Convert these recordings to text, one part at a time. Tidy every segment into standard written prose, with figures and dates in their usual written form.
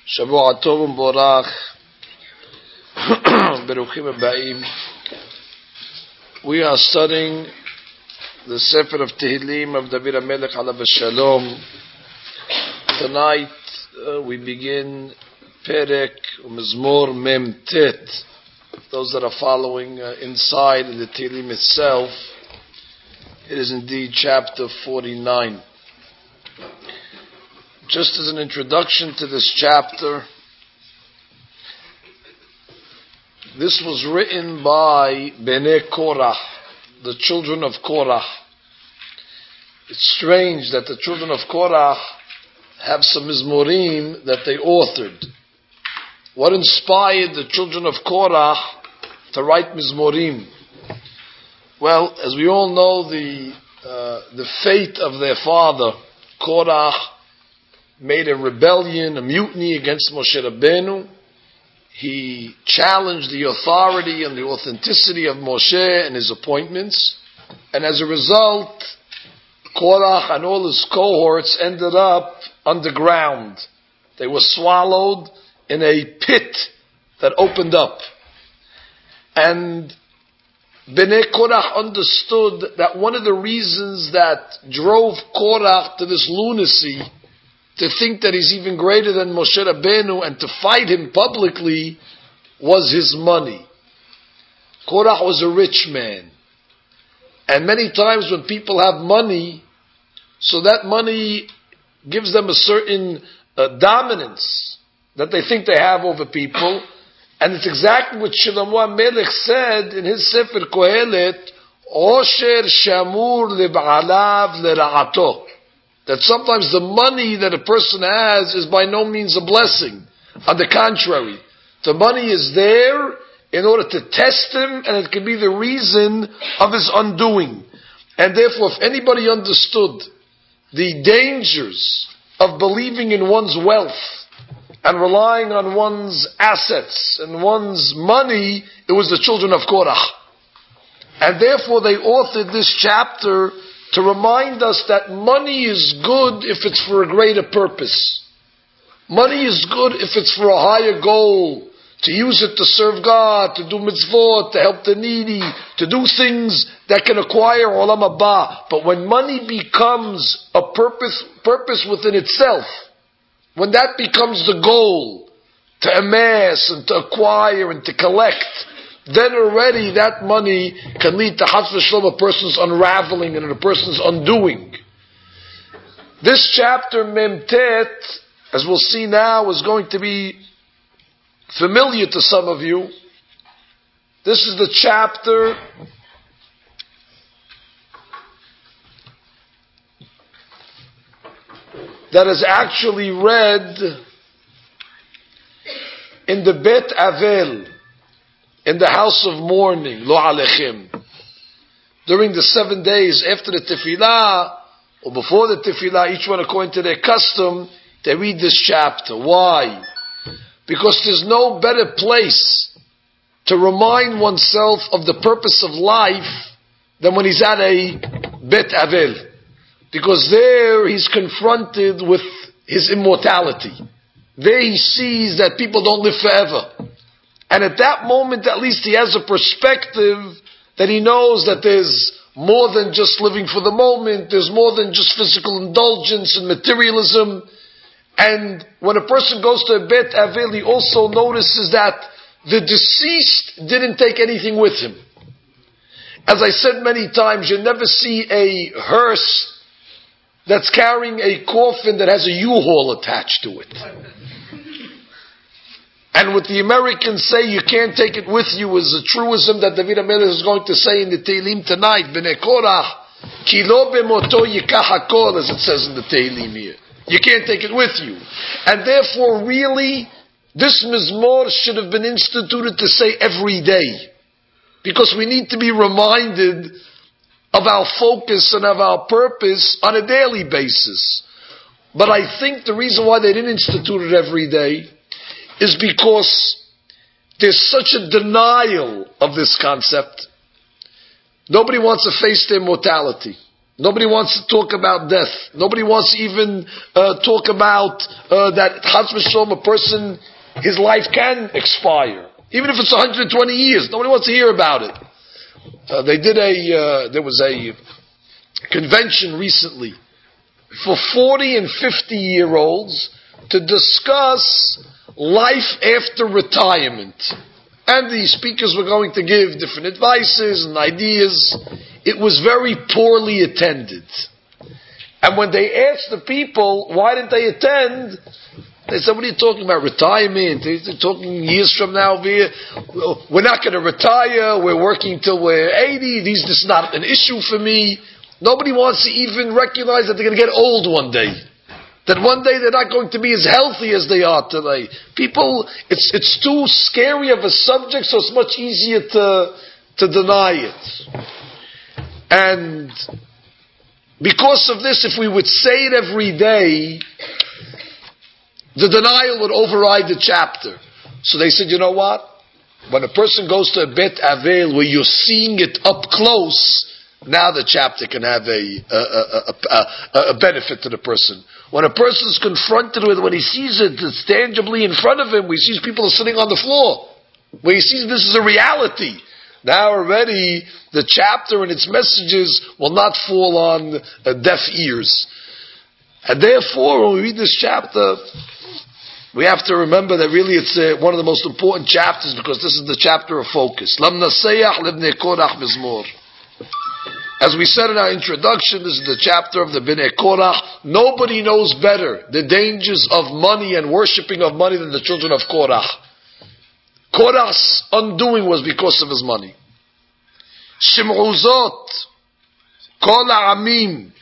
Shavua Tov U'Mborach. Beruchim Ha'Ba'im. We are studying the Sefer of Tehillim of David HaMelech Alav Shalom. Tonight we begin Perek Mizmor Mem Tet. Those that are following inside in the Tehillim itself, it is indeed chapter 49. Just as an introduction to this chapter, this was written by Bnei Korah, the children of Korah. It's strange that the children of Korah have some Mizmorim that they authored. What inspired the children of Korah to write Mizmorim? Well, as we all know, the fate of their father, Korah, made a rebellion, a mutiny against Moshe Rabbeinu. He challenged the authority and the authenticity of Moshe and his appointments. And as a result, Korah and all his cohorts ended up underground. They were swallowed in a pit that opened up. And Bnei Korah understood that one of the reasons that drove Korah to this lunacy, to think that he's even greater than Moshe Rabbeinu and to fight him publicly, was his money. Korah was a rich man. And many times when people have money, so that money gives them a certain dominance that they think they have over people. And it's exactly what Shlomo HaMelech said in his Sefer Kohelet, Osher Shamur Leba'alav Lera'ato. That sometimes the money that a person has is by no means a blessing. On the contrary, the money is there in order to test him, and it can be the reason of his undoing. And therefore, if anybody understood the dangers of believing in one's wealth and relying on one's assets and one's money, it was the children of Korah. And therefore they authored this chapter to remind us that money is good if it's for a greater purpose. Money is good if it's for a higher goal, to use it to serve God, to do mitzvot, to help the needy, to do things that can acquire olam haba. But when money becomes a purpose within itself, when that becomes the goal, to amass and to acquire and to collect, then already that money can lead to chas v'shalom, a person's unraveling and a person's undoing. This chapter, Mem Tet, as we'll see now, is going to be familiar to some of you. This is the chapter that is actually read in the Bet Avel, in the house of mourning, Lo Alechem. During the 7 days after the Tefillah, or before the Tefillah, each one according to their custom, they read this chapter. Why? Because there's no better place to remind oneself of the purpose of life than when he's at a Bet Avel. Because there he's confronted with his immortality. There he sees that people don't live forever. And at that moment, at least he has a perspective that he knows that there's more than just living for the moment, there's more than just physical indulgence and materialism. And when a person goes to a Bet Avel, he also notices that the deceased didn't take anything with him. As I said many times, you never see a hearse that's carrying a coffin that has a U-Haul attached to it. And what the Americans say, you can't take it with you, is a truism that David HaMelech is going to say in the Tehillim tonight. Bnei Korah, ki lo bemoto yikach hakol, as it says in the Tehillim here. You can't take it with you. And therefore, really, this Mizmor should have been instituted to say every day. Because we need to be reminded of our focus and of our purpose on a daily basis. But I think the reason why they didn't institute it every day is because there's such a denial of this concept. Nobody wants to face their mortality. Nobody wants to talk about death. Nobody wants to even talk about that Chas v'Shalom, a person, his life can expire. Even if it's 120 years. Nobody wants to hear about it. There was a convention recently for 40 and 50-year-olds to discuss life after retirement. And the speakers were going to give different advices and ideas. It was very poorly attended. And when they asked the people, why didn't they attend? They said, what are you talking about? Retirement? They're talking years from now. We're not going to retire. We're working till we're 80. This is not an issue for me. Nobody wants to even recognize that they're going to get old one day. That one day they're not going to be as healthy as they are today. People, it's too scary of a subject, so it's much easier to deny it. And because of this, if we would say it every day, the denial would override the chapter. So they said, you know what? When a person goes to a Bet Avel where you're seeing it up close, now the chapter can have a benefit to the person. When a person is confronted with, when he sees it, it's tangibly in front of him, where he sees people are sitting on the floor, where he sees this is a reality, now already the chapter and its messages will not fall on deaf ears. And therefore, when we read this chapter, we have to remember that really it's one of the most important chapters, because this is the chapter of focus. Lam nasayach lebnei Korach mizmor. As we said in our introduction, this is the chapter of the Bnei Korach. Nobody knows better the dangers of money and worshipping of money than the children of Korach. Korach's undoing was because of his money. Shim'u zot, kol ha'amim,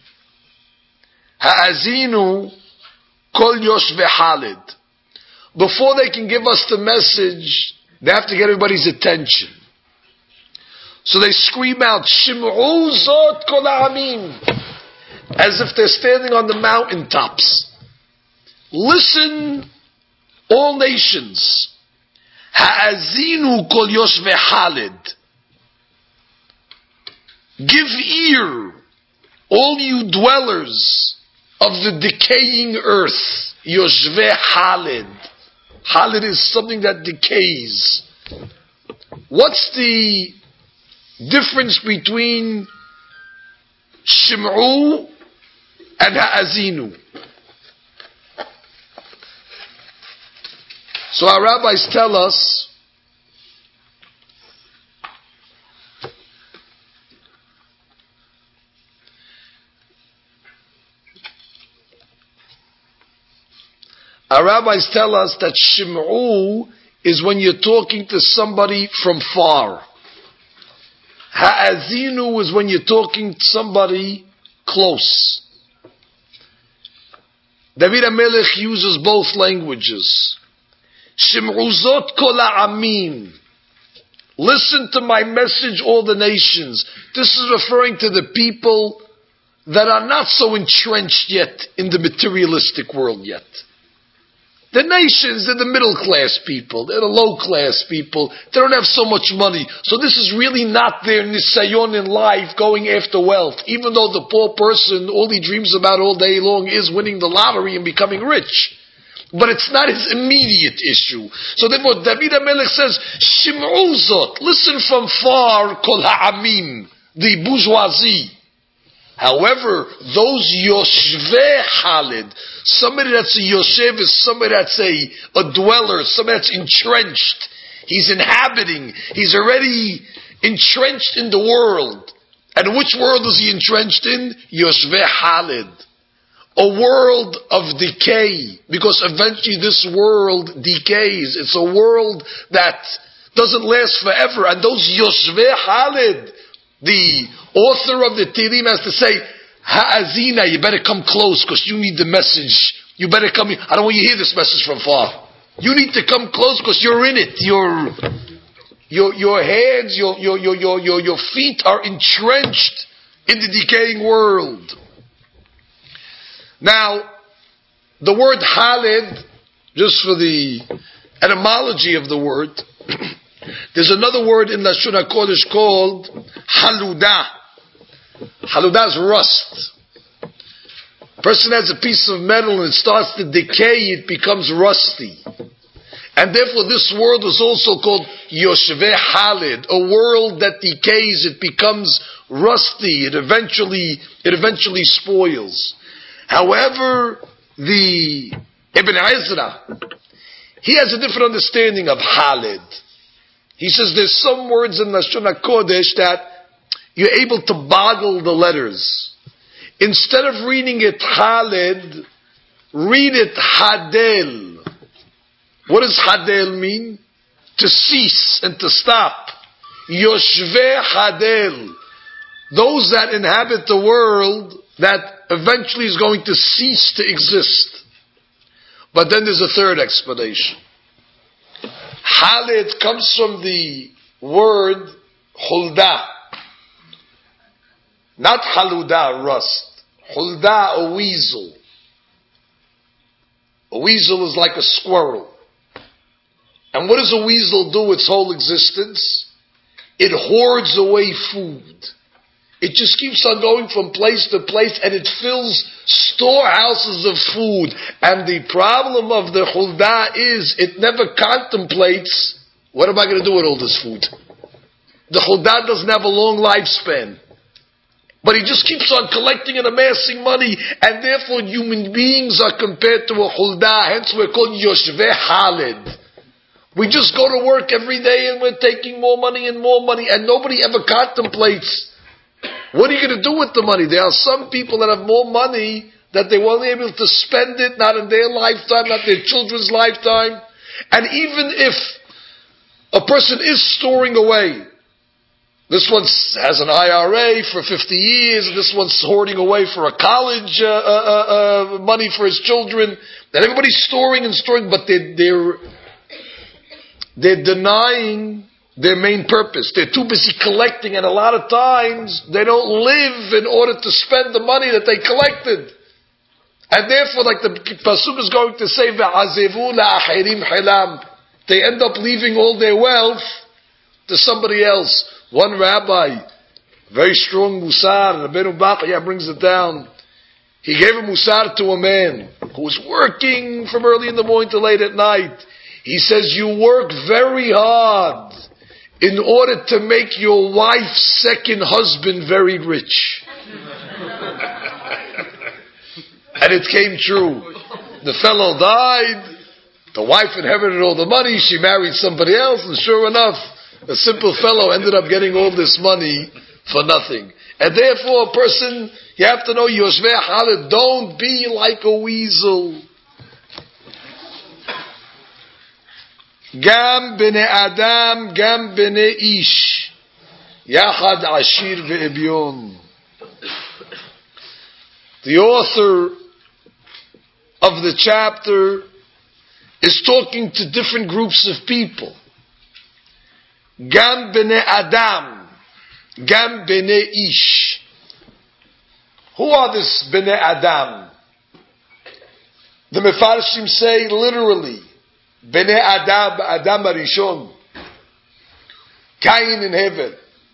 ha'azinu, kol yoshvei halid. Before they can give us the message, they have to get everybody's attention. So they scream out, Shim'u zot kol ha'amim, as if they're standing on the mountaintops. Listen, all nations. Ha'azinu kol yoshvei halid. Give ear, all you dwellers of the decaying earth. Yoshvei halid. Halid is something that decays. What's the difference between Shim'u and Ha'azinu? So our rabbis tell us that Shim'u is when you're talking to somebody from far. Ha'azinu is when you're talking to somebody close. David HaMelech uses both languages. Shim'u zot kol ha'amim. Listen to my message, all the nations. This is referring to the people that are not so entrenched yet in the materialistic world yet. The nations, they're the middle class people, they're the low class people, they don't have so much money. So this is really not their nisayon in life, going after wealth. Even though the poor person, all he dreams about all day long is winning the lottery and becoming rich. But it's not his immediate issue. So therefore David HaMelech says, Shim'u zot, listen from far, kol ha'amim, the bourgeoisie. However, those yoshvei halid, somebody that's a yoshev is somebody that's a dweller, somebody that's entrenched. He's inhabiting. He's already entrenched in the world. And which world is he entrenched in? Yoshvei halid. A world of decay. Because eventually this world decays. It's a world that doesn't last forever. And those yoshvei halid, the author of the Tehillim has to say, Ha'azina, you better come close because you need the message. You better come in. I don't want you to hear this message from far. You need to come close because you're in it. Your hands, your feet are entrenched in the decaying world. Now, the word halid, just for the etymology of the word, there's another word in Lashon HaKodesh called haludah. Haludah is rust. A person has a piece of metal and it starts to decay, it becomes rusty. And therefore this world is also called Yoshveh Halid, a world that decays, it becomes rusty, it eventually spoils. However, the Ibn Ezra, he has a different understanding of Halid. He says there's some words in Lashon HaKodesh that you're able to boggle the letters. Instead of reading it Halid, read it Hadel. What does Hadel mean? To cease and to stop. Yoshveh Hadel. Those that inhabit the world that eventually is going to cease to exist. But then there's a third explanation. Halid comes from the word hulda. Not haluda, rust. Hulda, a weasel. A weasel is like a squirrel. And what does a weasel do its whole existence? It hoards away food. It just keeps on going from place to place and it fills storehouses of food. And the problem of the hulda is it never contemplates, what am I going to do with all this food? The hulda doesn't have a long lifespan. But he just keeps on collecting and amassing money, and therefore human beings are compared to a hulda, hence we're called Yoshveh Halid. We just go to work every day and we're taking more money, and nobody ever contemplates, what are you going to do with the money? There are some people that have more money that they weren't able to spend it, not in their lifetime, not their children's lifetime. And even if a person is storing away, this one has an IRA for 50 years, and this one's hoarding away for a college money for his children. And everybody's storing and storing, but they're denying their main purpose. They're too busy collecting, and a lot of times they don't live in order to spend the money that they collected. And therefore, like the Pasuk is going to say, "Ve'azevu la'achirim hilam," they end up leaving all their wealth to somebody else. One rabbi, very strong musar, Rabbeinu Bachya brings it down. He gave a musar to a man who was working from early in the morning till late at night. He says, you work very hard in order to make your wife's second husband very rich. And it came true. The fellow died, the wife inherited all the money, she married somebody else, and sure enough, a simple fellow ended up getting all this money for nothing. And therefore, a person, you have to know, Yoshveh Halid, don't be like a weasel. Gam b'nei Adam, gam b'nei Ish, Yachad Ashir ve'ebyon. The author of the chapter is talking to different groups of people. Gam b'nei Adam, gam b'nei Ish. Who are this b'nei Adam? The Mefarshim say literally, b'nei Adam, Adam Arishon, Cain and Hevel.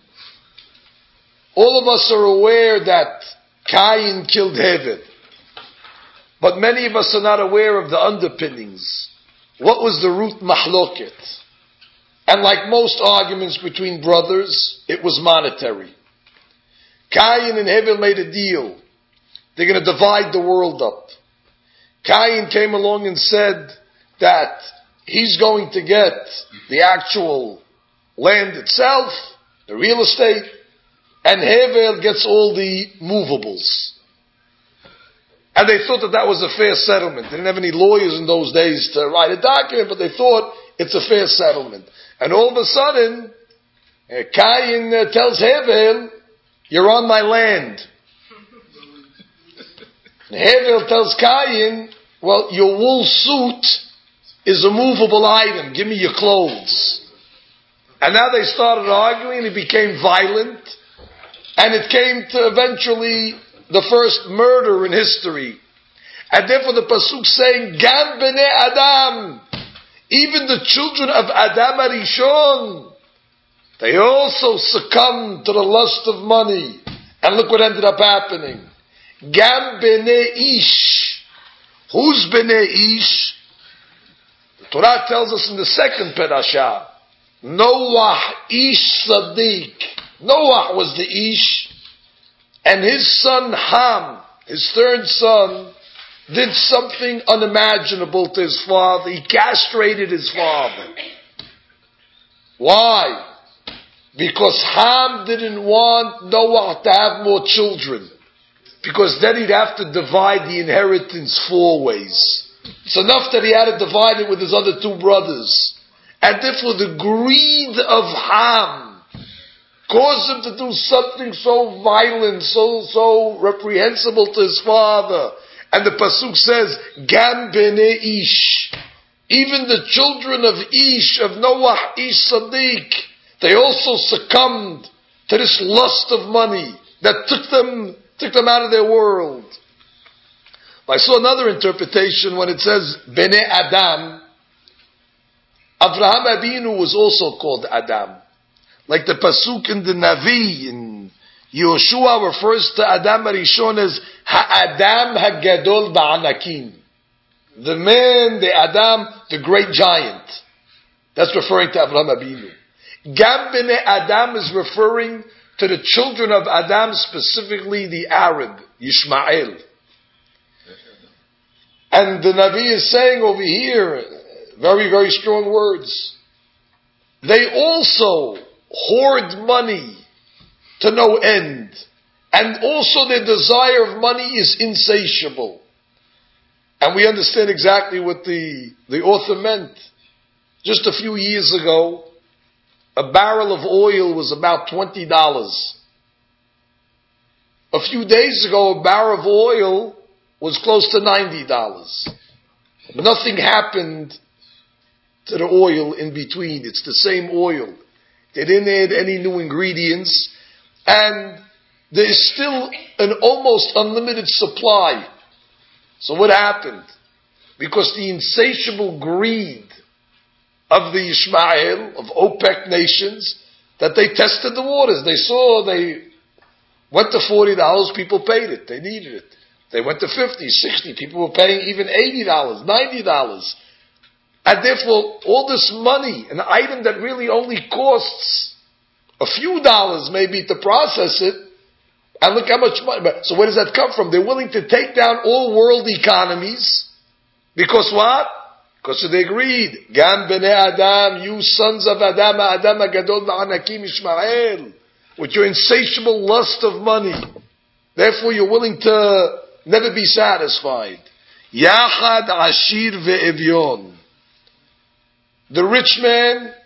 All of us are aware that Cain killed Hevel. But many of us are not aware of the underpinnings. What was the root mahloket? And like most arguments between brothers, it was monetary. Cain and Hevel made a deal. They're going to divide the world up. Cain came along and said that he's going to get the actual land itself, the real estate, and Hevel gets all the movables. And they thought that was a fair settlement. They didn't have any lawyers in those days to write a document, but they thought it's a fair settlement. And all of a sudden, Cain tells Hevel, you're on my land. And Hevel tells Cain, well, your wool suit is a movable item. Give me your clothes. And now they started arguing, it became violent, and it came to eventually the first murder in history. And therefore the Pasuk saying, Gam b'nei Adam, even the children of Adam Arishon, they also succumbed to the lust of money. And look what ended up happening. Gam b'nei ish. Who's b'nei ish? The Torah tells us in the second parasha, Noah ish Sadiq. Noah was the ish, and his son Ham, his third son, did something unimaginable to his father. He castrated his father. Why? Because Ham didn't want Noah to have more children. Because then he'd have to divide the inheritance 4 ways. It's enough that he had to divide it with his other 2 brothers. And therefore the greed of Ham caused him to do something so violent, so reprehensible to his father. And the pasuk says, Gam b'nei ish. Even the children of Ish, of Noah, Ish Sadiq, they also succumbed to this lust of money that took them out of their world. I saw another interpretation when it says Bnei Adam. Avraham Abinu was also called Adam. Like the pasuk in the Navi, in Yoshua refers to Adam Arishon as Ha'adam Ha'gadol Ba'anakim. The man, the Adam, the great giant. That's referring to Avraham Abinu. Gam b'nei Adam is referring to the children of Adam, specifically the Arab, Yishmael. And the Navi is saying over here, very, very strong words. They also hoard money to no end. And also their desire of money is insatiable. And we understand exactly what the author meant. Just a few years ago, a barrel of oil was about $20. A few days ago, a barrel of oil was close to $90. Nothing happened to the oil in between. It's the same oil. They didn't add any new ingredients. And there is still an almost unlimited supply. So what happened? Because the insatiable greed of the Ishmael, of OPEC nations, that they tested the waters. They went to $40, people paid it. They needed it. They went to $50, $60, people were paying even $80, $90. And therefore, all this money, an item that really only costs a few dollars maybe to process it, and look how much money. So where does that come from? They're willing to take down all world economies. Because what? Because of their greed. Gam b'nei Adam, you sons of Adam, Adam agadol ba'anakim Ishmael. With your insatiable lust of money. Therefore you're willing to never be satisfied. Yachad ashir ve'evyon. The rich man,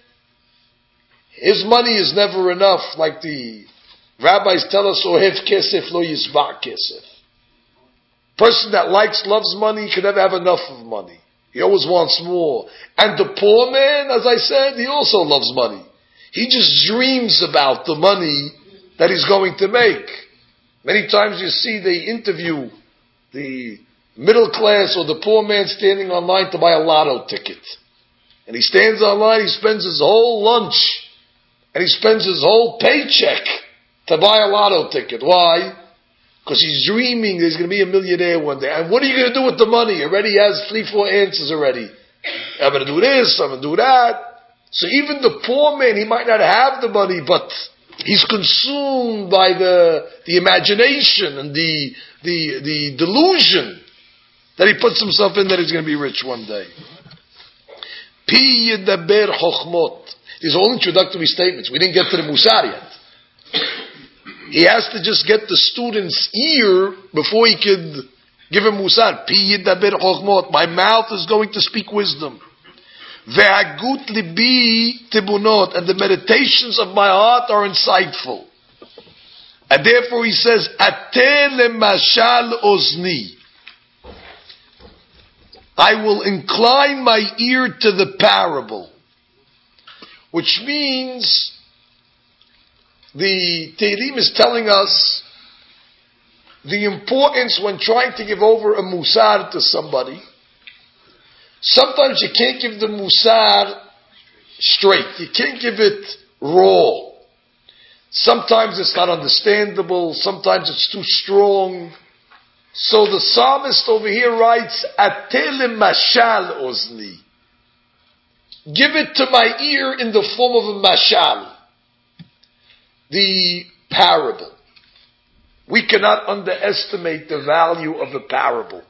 his money is never enough, like the rabbis tell us, Ohev kesef lo yisba' kesef. Person that loves money can never have enough of money. He always wants more. And the poor man, as I said, he also loves money. He just dreams about the money that he's going to make. Many times you see they interview the middle class or the poor man standing online to buy a lotto ticket. And he stands online, he spends his whole lunch, and he spends his whole paycheck to buy a lotto ticket. Why? Because he's dreaming that he's going to be a millionaire one day. And what are you going to do with the money? He already has 3-4 answers already. I'm going to do this, I'm going to do that. So even the poor man, he might not have the money, but he's consumed by the imagination and the delusion that he puts himself in that he's going to be rich one day. Pi yedaber chochmot. These are all introductory statements. We didn't get to the musar yet. He has to just get the student's ear before he could give him musar. Pi yedaber chochmot. My mouth is going to speak wisdom. Ve'agut libi tibunot. And the meditations of my heart are insightful. And therefore he says, Ateh lemashal ozni. I will incline my ear to the parable. Which means the Tehillim is telling us the importance when trying to give over a musar to somebody. Sometimes you can't give the musar straight. You can't give it raw. Sometimes it's not understandable. Sometimes it's too strong. So the psalmist over here writes, Atele mashal ozni. Give it to my ear in the form of a mashal. The parable. We cannot underestimate the value of a parable.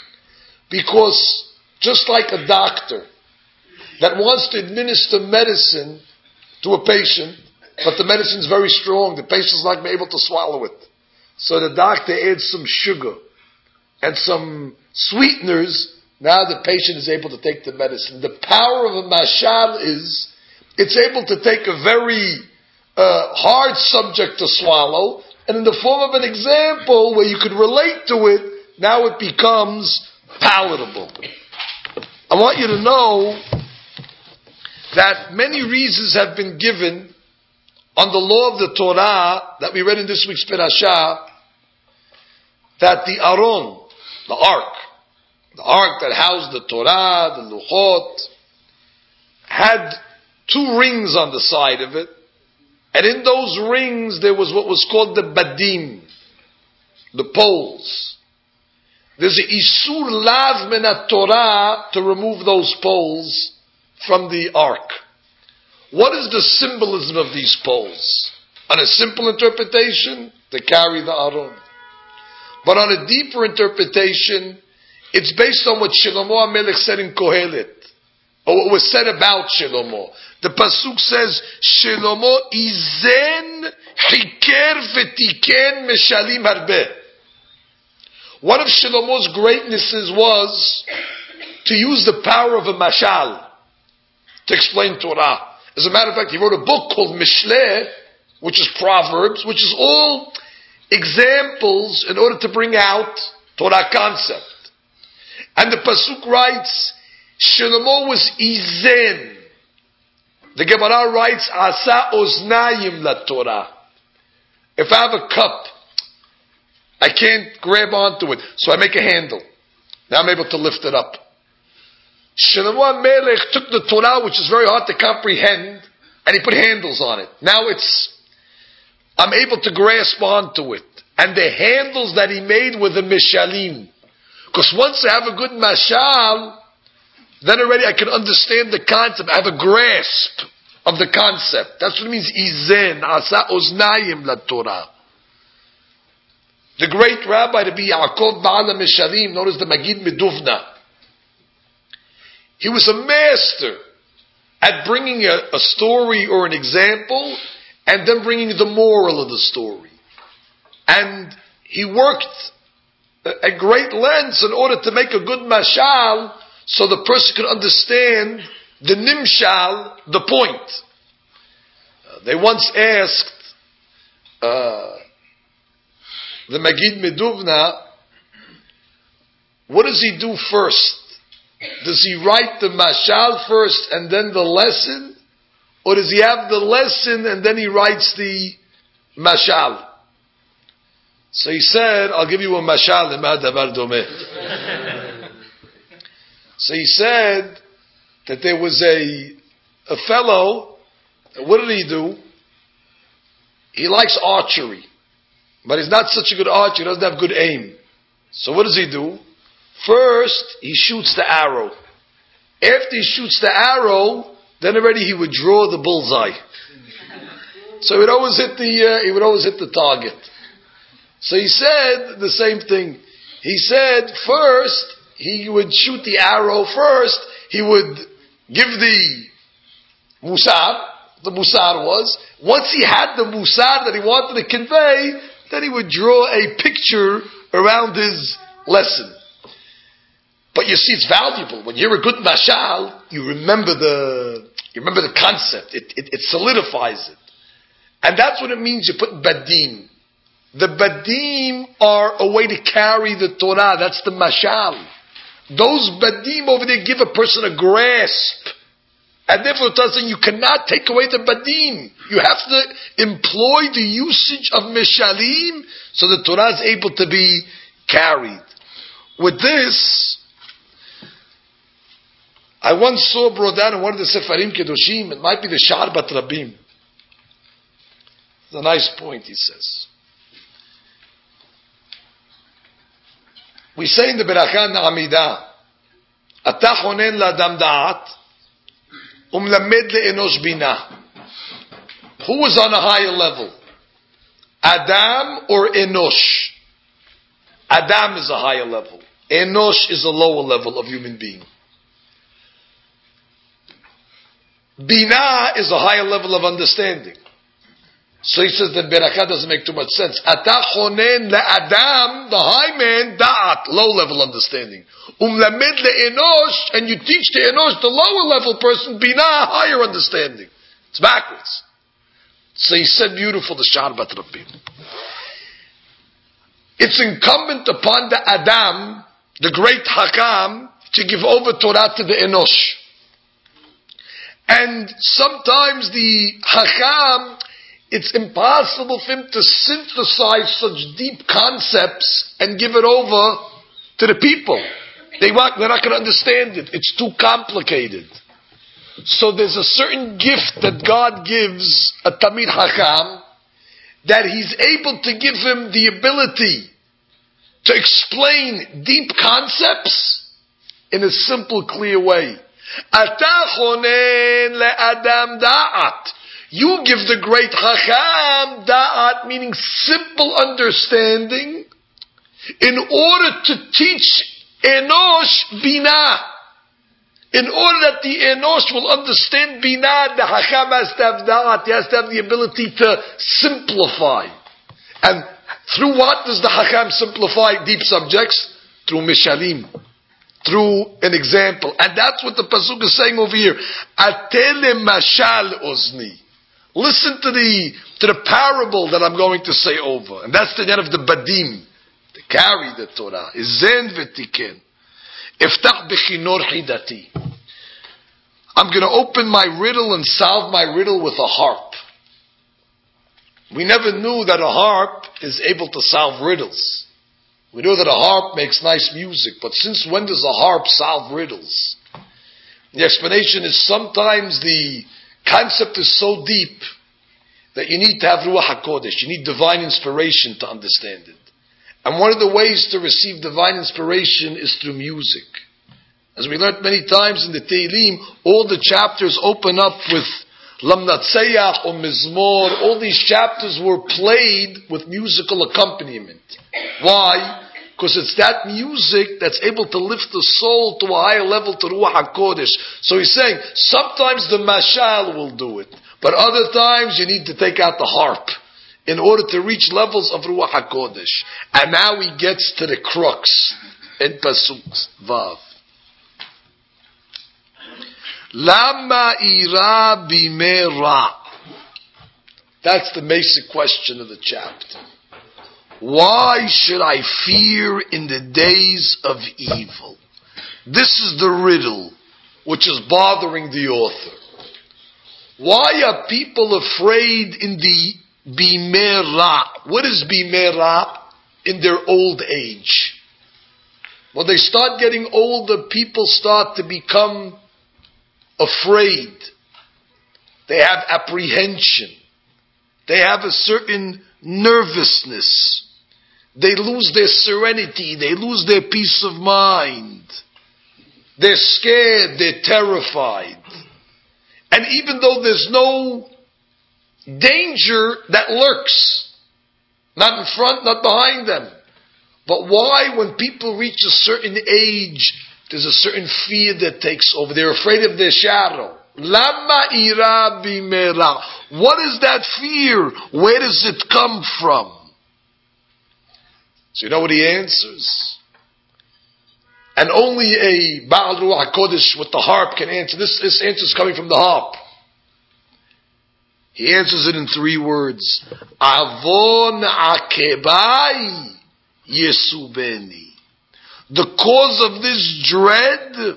Because just like a doctor that wants to administer medicine to a patient, but the medicine is very strong, the patient's not able to swallow it. So the doctor adds some sugar and some sweeteners. Now the patient is able to take the medicine. The power of a mashal is, it's able to take a very hard subject to swallow, and in the form of an example where you could relate to it, now it becomes palatable. I want you to know that many reasons have been given on the law of the Torah that we read in this week's Parashah, that the Aron, the ark that housed the Torah, the Luchot, had 2 rings on the side of it, and in those rings there was what was called the Badim, the poles. There's a Isur Lav Menat Torah to remove those poles from the ark. What is the symbolism of these poles? On a simple interpretation, they carry the Aron. But on a deeper interpretation, it's based on what Shlomo HaMelech said in Kohelet, or what was said about Shlomo. The pasuk says, Shlomo izen hiker v'tiken meshalim harbe. One of Shlomo's greatnesses was to use the power of a mashal to explain Torah. As a matter of fact, he wrote a book called Mishleh, which is Proverbs, which is all examples in order to bring out Torah concept. And the pasuk writes, Shlomo was izen. The Gemara writes, Asa oznayim la Torah. If I have a cup, I can't grab onto it, so I make a handle. Now I'm able to lift it up. Shlomo HaMelech took the Torah, which is very hard to comprehend, and he put handles on it. Now I'm able to grasp onto it. And the handles that he made were the mishalim. Because once I have a good mashal, then already I can understand the concept. I have a grasp of the concept. That's what it means, izen, asa oznayim la Torah. The great rabbi to be Yaakov Ba'al HaMeshalim, known as the Magid Meduvna, he was a master at bringing a story or an example and then bringing the moral of the story. And he worked at great lengths in order to make a good mashal so the person could understand the nimshal, the point. They once asked the Magid Meduvna, what does he do first? Does he write the mashal first and then the lesson? Or does he have the lesson and then he writes the mashal? So he said, I'll give you a mashal lema davar domeh. So he said that there was a fellow, what did he do? He likes archery, but he's not such a good archer, he doesn't have good aim. So what does he do? First, he shoots the arrow. After he shoots the arrow, then already he would draw the bullseye. So he would always hit the target. So he said the same thing. He said first, he would shoot the arrow first, he would give the musar, the musar was. Once he had the musar that he wanted to convey, then he would draw a picture around his lesson. But you see, it's valuable. When you're a good mashal, you remember the concept. It solidifies it. And that's what it means you put badim. The badim are a way to carry the Torah. That's the mashal. Those badim over there give a person a grasp. And therefore, you cannot take away the badim. You have to employ the usage of mishalim so the Torah is able to be carried. With this, I once saw brought down in one of the Sefarim Kedoshim, it might be the Sha'ar Bat Rabim, It's a nice point, he says. We say in the Beracha Na'amidah, Ata chonen la'adam da'at, umlamed le'enosh bina. Who was on a higher level? Adam or Enosh? Adam is a higher level. Enosh is a lower level of human being. Bina is a higher level of understanding. So he says that Berakah doesn't make too much sense. Ata chonen le'adam, the high man, da'at, low level understanding. Umlamed le'enosh, and you teach the enosh, the lower level person, bina, higher understanding. It's backwards. So he said beautiful, the Sha'ar Bat Rabbim. It's incumbent upon the Adam, the great Hakam, to give over Torah to the Enosh. And sometimes the Hakam, it's impossible for him to synthesize such deep concepts and give it over to the people. They're not going to understand it. It's too complicated. So there's a certain gift that God gives a Tamid Hakam, that He's able to give him the ability to explain deep concepts in a simple, clear way. Ata chonen le'adam da'at. You give the great Hakam da'at, meaning simple understanding, in order to teach Enosh Bina. In order that the Enosh will understand Bina, the Hakam has to have da'at, he has to have the ability to simplify. And through what does the Hakam simplify deep subjects? Through Mishalim. Through an example. And that's what the Pasuk is saying over here. Atele mashal ozni. Listen to the parable that I'm going to say over. And that's the end of the Badim. They carry the Torah. Izen v'tiken. Iftach b'chinor hidati. I'm going to open my riddle and solve my riddle with a harp. We never knew that a harp is able to solve riddles. We know that a harp makes nice music, but since when does a harp solve riddles? The explanation is sometimes the concept is so deep that you need to have Ruach HaKodesh. You need divine inspiration to understand it. And one of the ways to receive divine inspiration is through music. As we learned many times in the Tehillim, all the chapters open up with Lamnatseyach or Mizmor. All these chapters were played with musical accompaniment. Why? Because it's that music that's able to lift the soul to a higher level, to Ruach HaKodesh. So he's saying, sometimes the mashal will do it, but other times you need to take out the harp in order to reach levels of Ruach HaKodesh. And now he gets to the crux in Pasuk Vav. Lama ira bimera. That's the basic question of the chapter. Why should I fear in the days of evil? This is the riddle which is bothering the author. Why are people afraid in the bimera? What is bimera? In their old age. When they start getting older, people start to become afraid. They have apprehension. They have a certain nervousness. They lose their serenity. They lose their peace of mind. They're scared. They're terrified. And even though there's no danger that lurks, not in front, not behind them. But why, when people reach a certain age, there's a certain fear that takes over. They're afraid of their shadow. Lama ira bimera. What is that fear? Where does it come from? So you know what he answers? And only a Baal Ruach HaKodesh with the harp can answer. This answer is coming from the harp. He answers it in 3 words. Avon akebai yesubeni. The cause of this dread,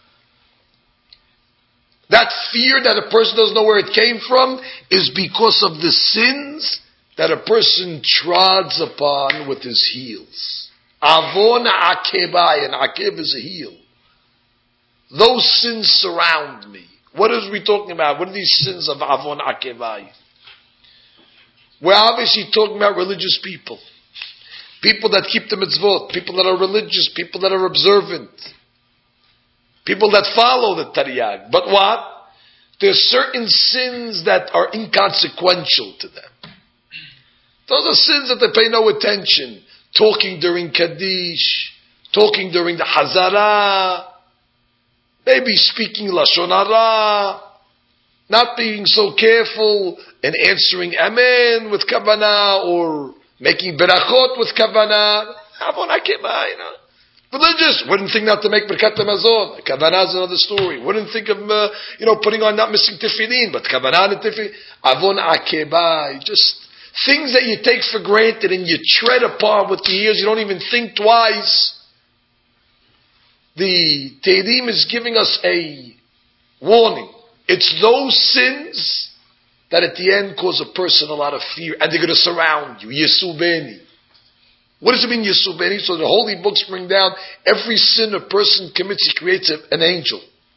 that fear that a person doesn't know where it came from, is because of the sins that a person trods upon with his heels. Avon akebai, and akev is a heel. Those sins surround me. What is we talking about? What are these sins of avon akebai? We're obviously talking about religious people. People that keep the mitzvot, people that are religious, people that are observant, people that follow the Taryag. But what? There's certain sins that are inconsequential to them. Those are sins that they pay no attention. Talking during Kaddish, talking during the Hazara, maybe speaking Lashon Hara, not being so careful in answering Amen with Kavanah, or making Berachot with Kavanah. Religious, wouldn't think not to make Birkat HaMazon. Kavanah is another story. Wouldn't think of, putting on, not missing Tefillin, but Kavanah and Tefillin. Avon Akebai, just things that you take for granted and you tread upon with the ears, you don't even think twice. The Tehillim is giving us a warning. It's those sins that at the end cause a person a lot of fear, and they're going to surround you. Yesubeni. What does it mean, Yesubeni? So the holy books bring down every sin a person commits, he creates an angel.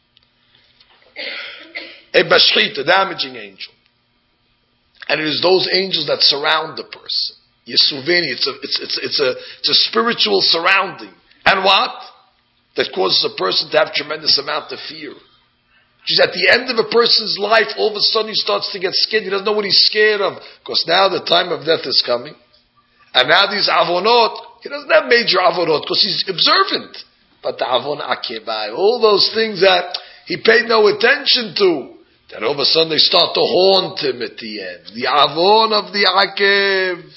A bashchit, a damaging angel. And it is those angels that surround the person. Yesuveni, it's a spiritual surrounding. And what? That causes a person to have tremendous amount of fear. Which is at the end of a person's life, all of a sudden he starts to get scared. He doesn't know what he's scared of. Because now the time of death is coming. And now these avonot, he doesn't have major avonot because he's observant. But the avon akebai, all those things that he paid no attention to, then all of a sudden they start to haunt him at the end. The avon of the akev.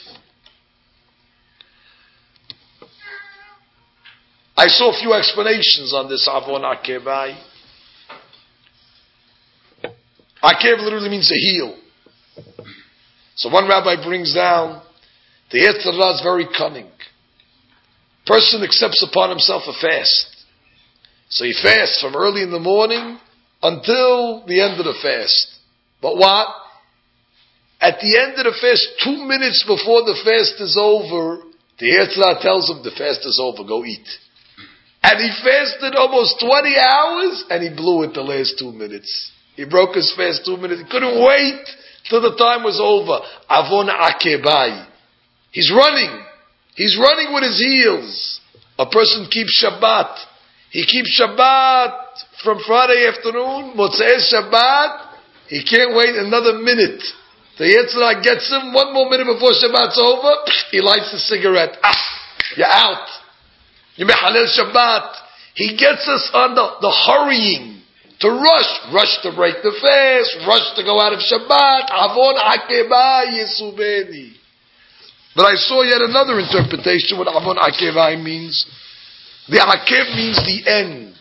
I saw a few explanations on this avon akebai. Akev literally means a heel. So one rabbi brings down, the Yetzer Hara is very cunning. Person accepts upon himself a fast. So he fasts from early in the morning until the end of the fast. But what? At the end of the fast, 2 minutes before the fast is over, the Yetzer Hara tells him the fast is over, go eat. And he fasted almost 20 hours and he blew it the last 2 minutes. He broke his fast 2 minutes. He couldn't wait till the time was over. Avon akebai. He's running. He's running with his heels. A person keeps Shabbat. He keeps Shabbat from Friday afternoon, Motzei Shabbat. He can't wait another minute. The Yetzer Hara gets him 1 more minute before Shabbat's over. He lights the cigarette. You're out. You mehalel Shabbat. He gets us on the hurrying to rush to break the fast, rush to go out of Shabbat. Avon akebai yesubeni. But I saw yet another interpretation what Avon Akevai means. The Akev means the end.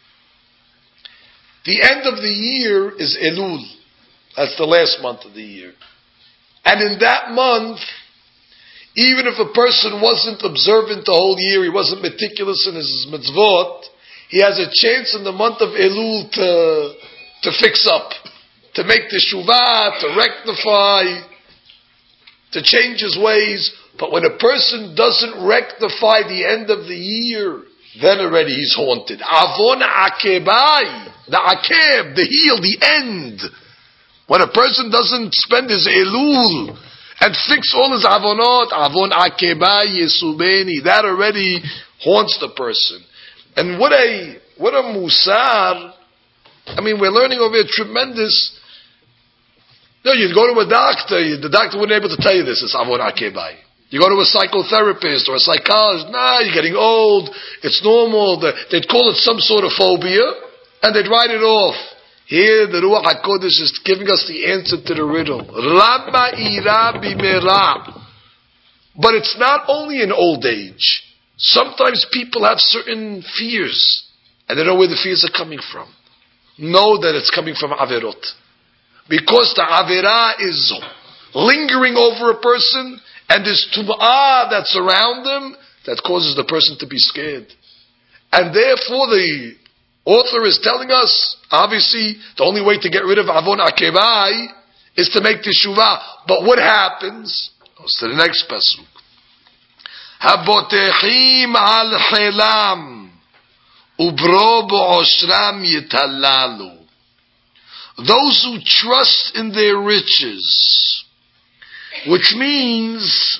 The end of the year is Elul. That's the last month of the year. And in that month, even if a person wasn't observant the whole year, he wasn't meticulous in his mitzvot, he has a chance in the month of Elul to fix up, to make teshuvah, to rectify, to change his ways. But when a person doesn't rectify the end of the year, then already he's haunted. Avon akebai, the akeb, the heel, the end. When a person doesn't spend his elul and fix all his avonot, avon akebai yesubeni, that already haunts the person. And what a musar. I mean, we're learning over here tremendous. No, you'd go to a doctor, the doctor wouldn't be able to tell you this. It's avon akebai. You go to a psychotherapist or a psychologist, you're getting old, it's normal. They'd call it some sort of phobia, and they'd write it off. Here, the Ruach HaKodesh is giving us the answer to the riddle. Rabba ira bimera. But it's not only in old age. Sometimes people have certain fears, and they don't know where the fears are coming from. Know that it's coming from Averot. Because the Averah is lingering over a person, and this tum'ah that's around them, that causes the person to be scared. And therefore the author is telling us, obviously, the only way to get rid of Avon Akebai is to make teshuvah. But what happens? Goes to the next pasuk. Habotechim al chelam ubro bo'oshram yitalalu. Those who trust in their riches, Which means,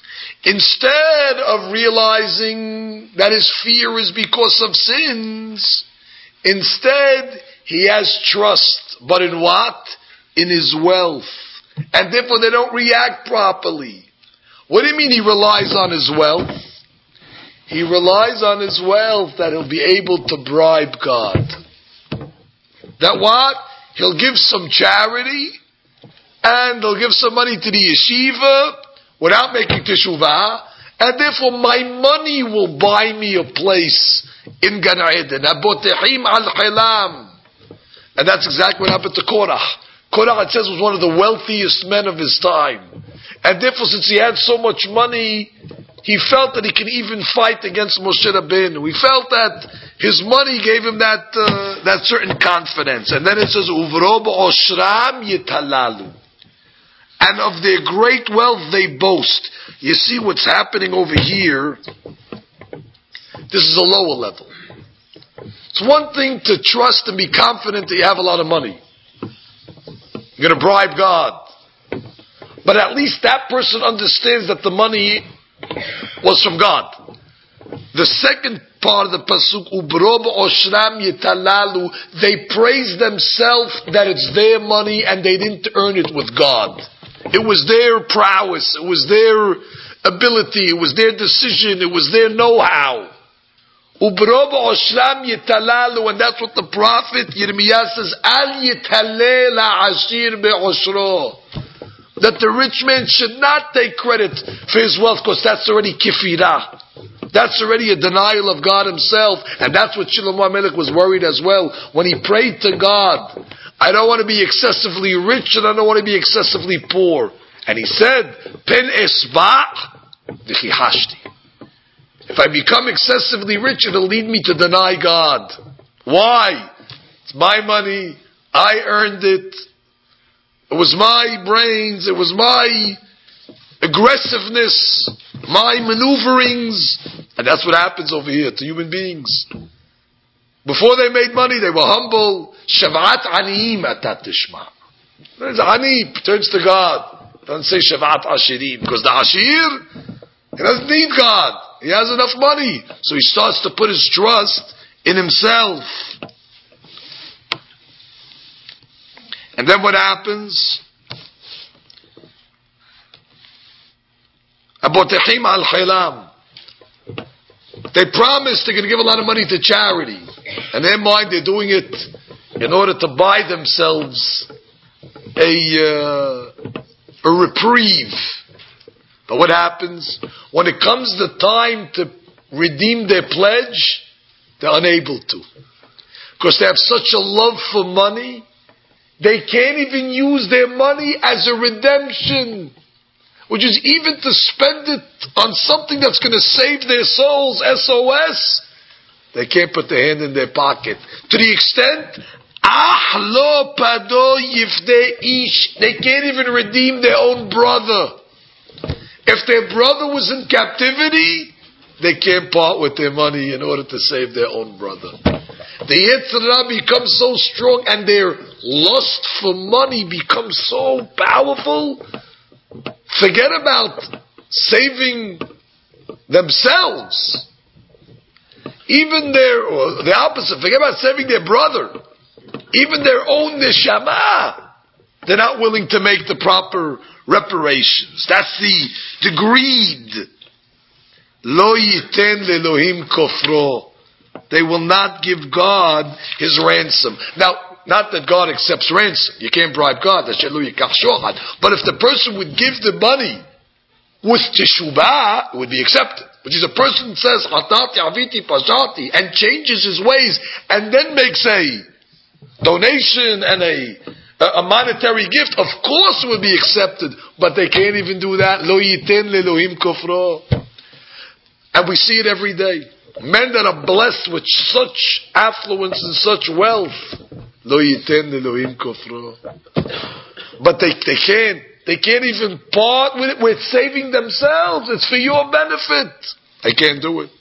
instead of realizing that his fear is because of sins, instead he has trust. But in what? In his wealth. And therefore they don't react properly. What do you mean he relies on his wealth? He relies on his wealth that he'll be able to bribe God. That what? He'll give some charity, and he'll give some money to the yeshiva without making teshuvah, and therefore my money will buy me a place in Gan Eden. Abotehim al-Hilam. And that's exactly what happened to Korah. Korah, it says, was one of the wealthiest men of his time. And therefore, since he had so much money, he felt that he could even fight against Moshe Rabbeinu. He felt that his money gave him that certain confidence. And then it says, Uvro b'oshram yitalalu. And of their great wealth they boast. You see what's happening over here. This is a lower level. It's one thing to trust and be confident that you have a lot of money. You're going to bribe God. But at least that person understands that the money was from God. The second part of the pasuk, Ubro b'oshram yitalalu, they praise themselves that it's their money and they didn't earn it with God. It was their prowess, it was their ability, it was their decision, it was their know-how. Ubro b'oshram yitalalu, and that's what the prophet Yirmiyah says, Al yitaleh la'ashir be'oshro. That the rich man should not take credit for his wealth, because that's already kifirah. That's already a denial of God himself. And that's what Shlomo HaMelech was worried as well. When he prayed to God, I don't want to be excessively rich and I don't want to be excessively poor. And he said, Pen esba' v'chihashti. If I become excessively rich, it'll lead me to deny God. Why? It's my money. I earned it. It was my brains, it was my aggressiveness, my maneuverings. And that's what happens over here to human beings. Before they made money, they were humble. Shavat aniyim atat tishma. There's ani, turns to God. Doesn't say shavat ashirim. Because the ashir, he doesn't need God. He has enough money. So he starts to put his trust in himself. And then what happens? Abotehim al-Hilam. They promise they're going to give a lot of money to charity. And in their mind, they're doing it in order to buy themselves a reprieve. But what happens? When it comes the time to redeem their pledge, they're unable to. Because they have such a love for money, they can't even use their money as a redemption. Which is even to spend it on something that's going to save their souls, SOS. They can't put their hand in their pocket. To the extent, lo pado yifde ish. They can't even redeem their own brother. If their brother was in captivity, they can't part with their money in order to save their own brother. The Yetzer Hara becomes so strong and their lust for money becomes so powerful. Forget about saving themselves. Even or the opposite, forget about saving their brother. Even their own neshama, they're not willing to make the proper reparations. That's the greed. Lo yiten lelohim kofro. They will not give God his ransom. Now, not that God accepts ransom. You can't bribe God. But if the person would give the money with teshuvah, it would be accepted. Which is a person says, and changes his ways, and then makes a donation and a monetary gift, of course it would be accepted. But they can't even do that. Lo yiten lelohim kofro. And we see it every day. Men that are blessed with such affluence and such wealth, lo yiten Elohim kofro. But they can't even part with it with saving themselves. It's for your benefit. They can't do it.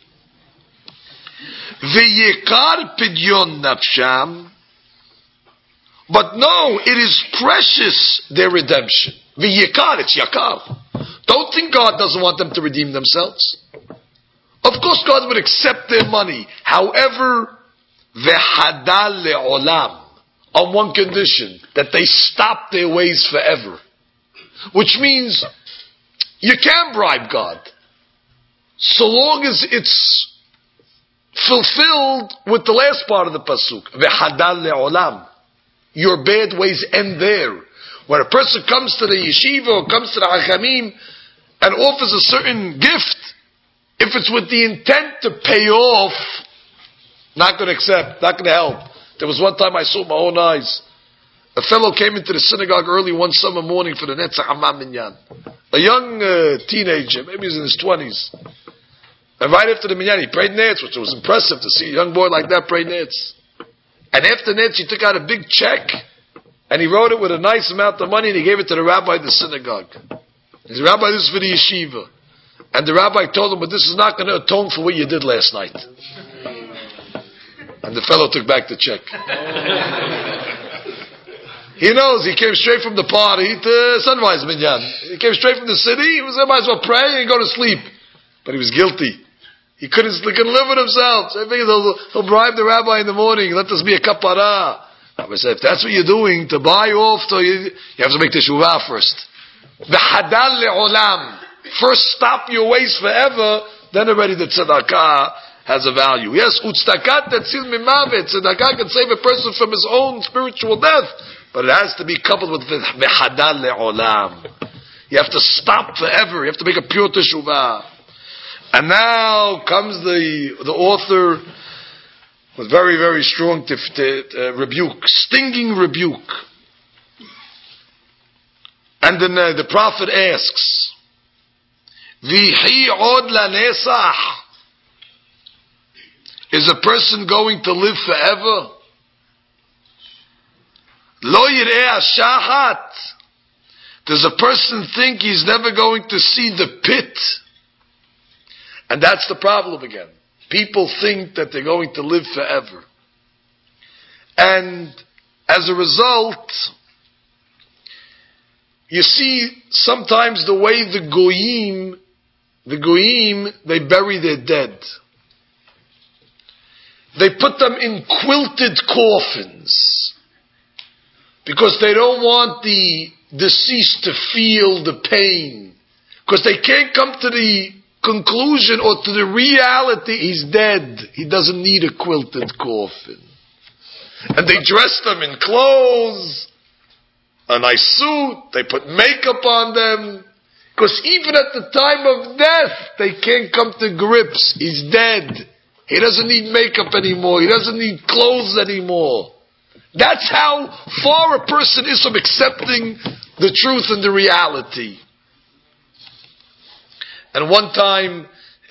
V'yekar pidyon nafsham. But no, it is precious, their redemption. V'yikar, it's yakar. Don't think God doesn't want them to redeem themselves. Of course God would accept their money. However, v'hadal le'olam, on one condition, that they stop their ways forever. Which means, you can bribe God, so long as it's fulfilled with the last part of the pasuk. V'hadal le'olam. Your bad ways end there. When a person comes to the yeshiva or comes to the hachamim and offers a certain gift, if it's with the intent to pay off, not going to accept, not going to help. There was one time I saw with my own eyes. A fellow came into the synagogue early one summer morning for the Netzach Hammam Minyan. A young teenager, maybe he's in his 20s. And right after the Minyan, he prayed Netz, which was impressive to see a young boy like that pray Netz. And after Netz, he took out a big check, and he wrote it with a nice amount of money, and he gave it to the rabbi of the synagogue. He said, Rabbi, this is for the yeshiva. And the rabbi told him, but this is not going to atone for what you did last night. And the fellow took back the check. He knows, he came straight from the party to Sunrise Minyan. He came straight from the city, he might as well pray and go to sleep. But he was guilty. He couldn't live with himself. So I figured he'll bribe the rabbi in the morning, let this be a kapara. Rabbi said, if that's what you're doing, to buy off, so you have to make the shuvah first. V'hadal le'olam. First stop your ways forever, then already the tzedakah has a value. Yes, utztakat tetzil mimavet. Tzedakah can save a person from his own spiritual death, but it has to be coupled with v'hadal le'olam. You have to stop forever. You have to make a pure teshuvah. And now comes the author with very, very strong rebuke, stinging rebuke. And then the prophet asks, Vihi od lanesach. Is a person going to live forever? Lo yireh shahat. Does a person think he's never going to see the pit? And that's the problem again. People think that they're going to live forever. And as a result, you see sometimes the way the goyim, they bury their dead. They put them in quilted coffins because they don't want the deceased to feel the pain. Because they can't come to the conclusion or to the reality he's dead. He doesn't need a quilted coffin. And they dress them in clothes, a nice suit, they put makeup on them. Because even at the time of death, they can't come to grips. He's dead. He doesn't need makeup anymore. He doesn't need clothes anymore. That's how far a person is from accepting the truth and the reality. And one time,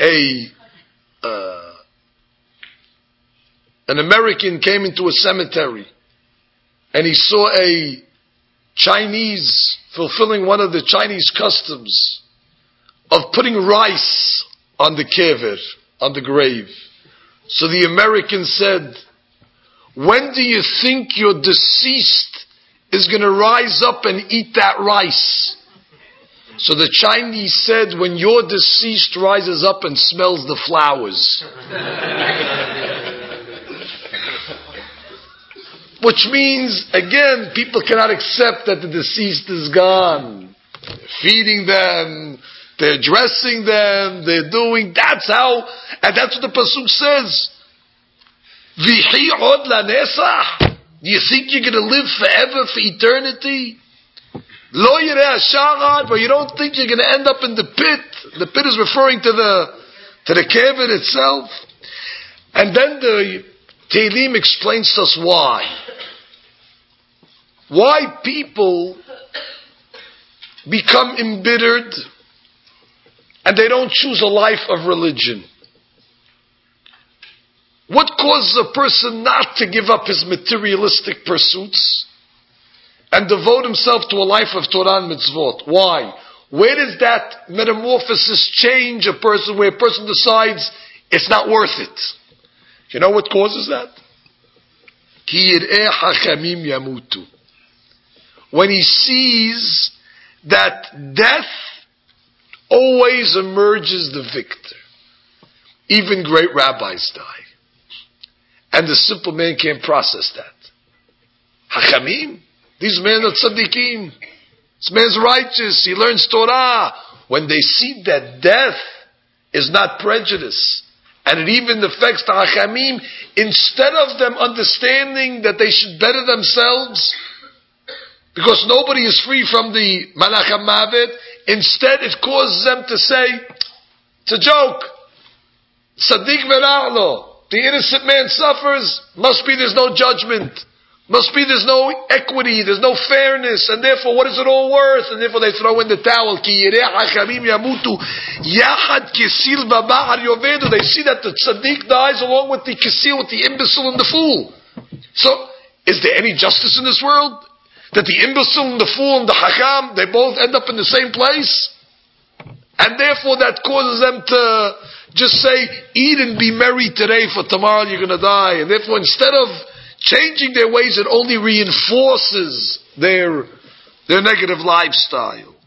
an American came into a cemetery and he saw a Chinese fulfilling one of the Chinese customs of putting rice on the kever, on the grave. So the American said, when do you think your deceased is going to rise up and eat that rice? So the Chinese said, when your deceased rises up and smells the flowers. Which means, again, people cannot accept that the deceased is gone. They're feeding them, they're dressing them, they're doing, that's how, and that's what the pasuk says. Vihi od lanesach. Do you think you're going to live forever, for eternity? Lo yireh sha'ad, but you don't think you're going to end up in the pit. The pit is referring to the kever itself. And then the Tehillim explains to us why. Why people become embittered and they don't choose a life of religion. What causes a person not to give up his materialistic pursuits and devote himself to a life of Torah and mitzvot? Why? Where does that metamorphosis change a person, where a person decides it's not worth it? You know what causes that? Ki yireh hachamim yamutu. When he sees that death always emerges the victor. Even great rabbis die. And the simple man can't process that. Hachamim, these men are tzaddikim. This man's righteous. He learns Torah. When they see that death is not prejudice, and it even affects the Hachamim, instead of them understanding that they should better themselves, because nobody is free from the Malach HaMavet, instead it causes them to say, it's a joke. Tzaddik vera'lo. The innocent man suffers. Must be there's no judgment. Must be there's no equity, there's no fairness, and therefore what is it all worth? And therefore they throw in the towel. Ki yireh hachamim yamutu yachad kisil baba'ar yovedu. They see that the tzaddik dies along with the kisil, with the imbecile and the fool. So, is there any justice in this world? That the imbecile and the fool and the hakam, they both end up in the same place? And therefore that causes them to just say, eat and be merry today, for tomorrow you're going to die. And therefore instead of changing their ways, it only reinforces their negative lifestyle.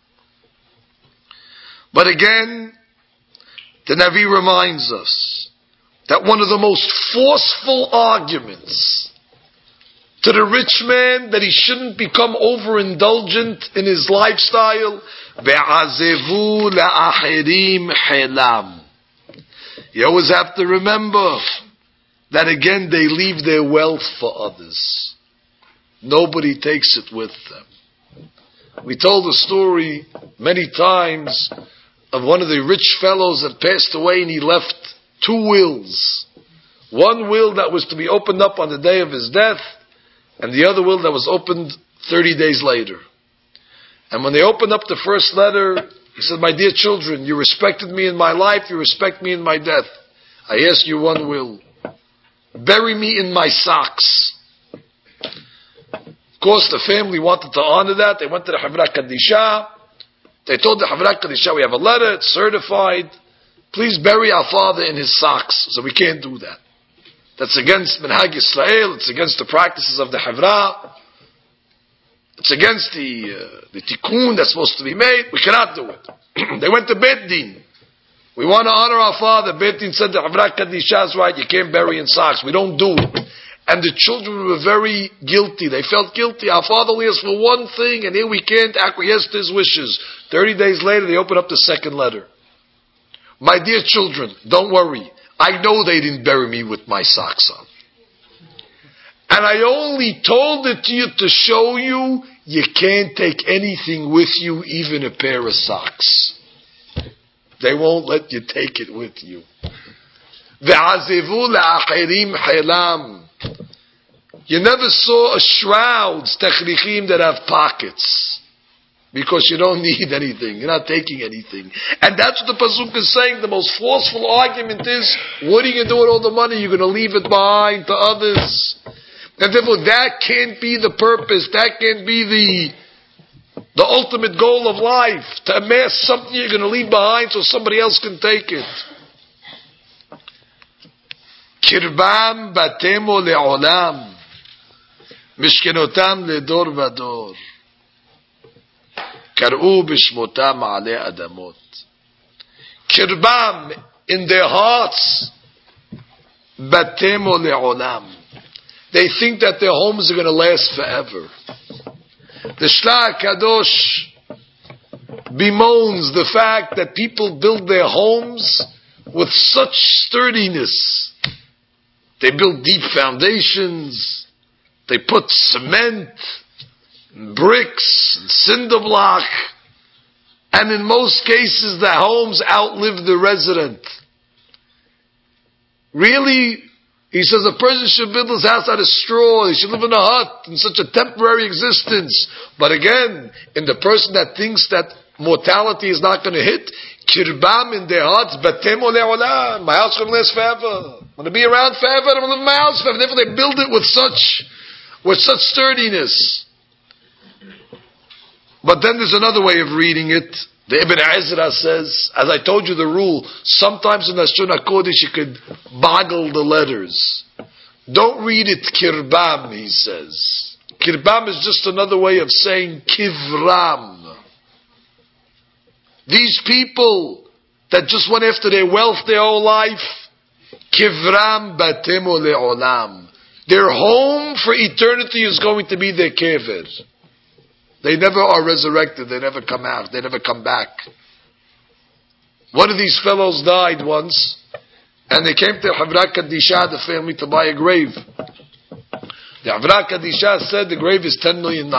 But again, the Navi reminds us that one of the most forceful arguments to the rich man that he shouldn't become overindulgent in his lifestyle, ve'azevu la'achirim helam. You always have to remember that again they leave their wealth for others. Nobody takes it with them. We told the story many times of one of the rich fellows that passed away, and he left 2 wills. One will that was to be opened up on the day of his death, and the other will that was opened 30 days later. And when they opened up the first letter, he said, my dear children, you respected me in my life, you respect me in my death. I ask you one will. Bury me in my socks. Of course, the family wanted to honor that. They went to the Havra Kadisha. They told the Havra Kadisha, we have a letter, it's certified. Please bury our father in his socks. So we can't do that. That's against Minhag Yisrael. It's against the practices of the Havra. It's against the tikkun that's supposed to be made. We cannot do it. They went to Beit Din. We want to honor our father. Beit Din said the Havra Kadisha is right. You can't bury in socks. We don't do it. And the children were very guilty. They felt guilty. Our father only asked for one thing, and here we can't acquiesce to his wishes. 30 days later, they open up the second letter. My dear children, don't worry. I know they didn't bury me with my socks on. And I only told it to you to show you can't take anything with you, even a pair of socks. They won't let you take it with you. Ve'azevu la'achirim helam. You never saw a shroud, technichim, that have pockets. Because you don't need anything. You're not taking anything. And that's what the Pasuk is saying. The most forceful argument is, what are you going to do with all the money? You're going to leave it behind to others. And therefore that can't be the purpose. That can't be the ultimate goal of life. To amass something you're going to leave behind so somebody else can take it. Kirbam batemo le'olam. Mishkenotam le'dor vador. Kar'u bishmotam ale adamot. Kirbam, in their hearts, batemo le'olam. They think that their homes are going to last forever. The Shla Kadosh bemoans the fact that people build their homes with such sturdiness. They build deep foundations. They put cement, bricks, and cinder block. And in most cases, the homes outlive the resident. Really, he says a person should build his house out of straw. He should live in a hut, in such a temporary existence. But again, in the person that thinks that mortality is not going to hit, kirbam in their hearts, batemo le'olam. My house is going to last forever. I'm going to be around forever. I'm going to live in my house forever. Therefore, they build it with such sturdiness. But then there's another way of reading it. The Ibn Ezra says, as I told you the rule, sometimes in Lashon HaKodesh you could boggle the letters. Don't read it kirbam, he says. Kirbam is just another way of saying kivram. These people that just went after their wealth their whole life, kivram batemo le'olam. Their home for eternity is going to be their kever. They never are resurrected. They never come out. They never come back. One of these fellows died once, and they came to Havra Kadisha, the family, to buy a grave. The Havra Kadisha said the grave is $10 million.